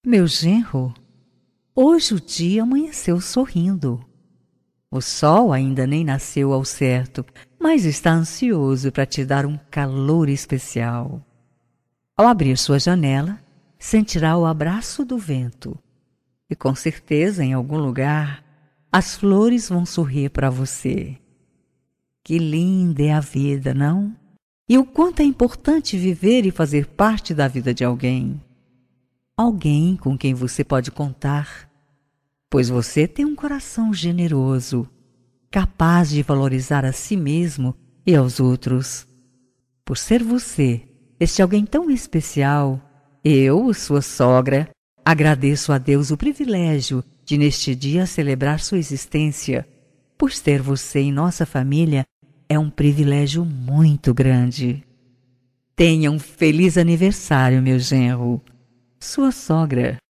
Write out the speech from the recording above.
Meu genro, hoje o dia amanheceu sorrindo. O sol ainda nem nasceu ao certo, mas está ansioso para te dar um calor especial. Ao abrir sua janela, sentirá o abraço do vento. E com certeza, em algum lugar, as flores vão sorrir para você. Que linda é a vida, não? E o quanto é importante viver e fazer parte da vida de alguém. Alguém com quem você pode contar, pois você tem um coração generoso, capaz de valorizar a si mesmo e aos outros. Por ser você, este alguém tão especial, eu, sua sogra, agradeço a Deus o privilégio de neste dia celebrar sua existência. Por ter você em nossa família é um privilégio muito grande. Tenha um feliz aniversário, meu genro. Sua sogra.